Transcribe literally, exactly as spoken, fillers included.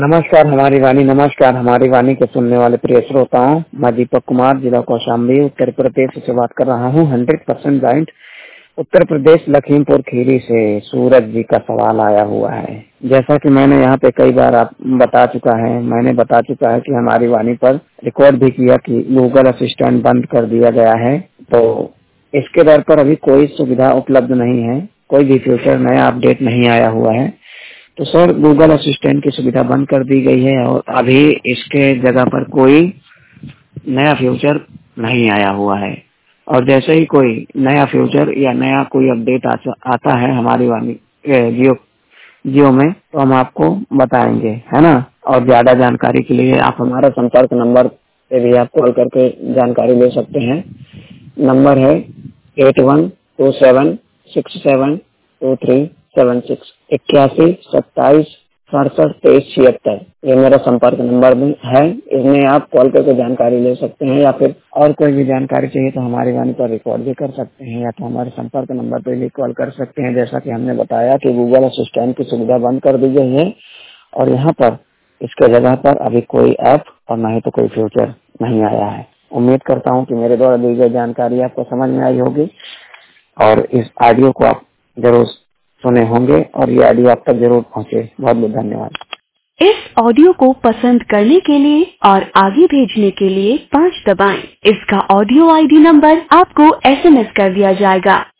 नमस्कार हमारी वाणी नमस्कार हमारी वाणी के सुनने वाले प्रिय श्रोताओं, मैं दीपक कुमार जिला कौशाम्बी उत्तर प्रदेश से बात कर रहा हूँ। Hundred percent joint Uttar Pradesh Lakhimpur Kheri से सूरज जी का सवाल आया हुआ है। जैसा कि मैंने यहाँ पे कई बार आप बता चुका है मैंने बता चुका है कि हमारी वाणी पर रिकॉर्ड भी किया कि गूगल असिस्टेंट बंद कर दिया गया है, तो इसके दर पर अभी कोई सुविधा उपलब्ध नहीं है, कोई भी फ्यूचर नया अपडेट नहीं आया हुआ है। तो सर गूगल असिस्टेंट की सुविधा बंद कर दी गई है और अभी इसके जगह पर कोई नया फ्यूचर नहीं आया हुआ है। और जैसे ही कोई नया फ्यूचर या नया कोई अपडेट आता है हमारी वाणी जियो जियो में तो हम आपको बताएंगे, है ना। और ज्यादा जानकारी के लिए आप हमारा संपर्क नंबर पे भी आप कॉल करके जानकारी ले सकते हैं। नंबर है eight one two seven six seven two three seven six इक्यासी सत्ताईस सड़सठ तेईस छिहत्तर ये मेरा संपर्क नंबर भी है। इसमें आप कॉल करके जानकारी ले सकते हैं या फिर और कोई भी जानकारी चाहिए तो हमारी वाणी पर रिकॉर्ड भी कर सकते हैं या तो हमारे संपर्क नंबर पर भी कॉल कर सकते हैं। जैसा कि हमने बताया कि गूगल असिस्टेंट की सुविधा बंद कर दी गई है और यहाँ पर इसके जगह पर अभी कोई ऐप और न ही तो कोई फ्यूचर नहीं आया है। उम्मीद करता हूँ कि मेरे द्वारा दी गई जानकारी आपको समझ में आई होगी और इस ऑडियो को आप जरूर सुने होंगे और ये ऑडियो आप तक जरूर पहुंचे। बहुत बहुत धन्यवाद। इस ऑडियो को पसंद करने के लिए और आगे भेजने के लिए पाँच दबाएं। इसका ऑडियो आईडी नंबर आपको एसएमएस कर दिया जाएगा।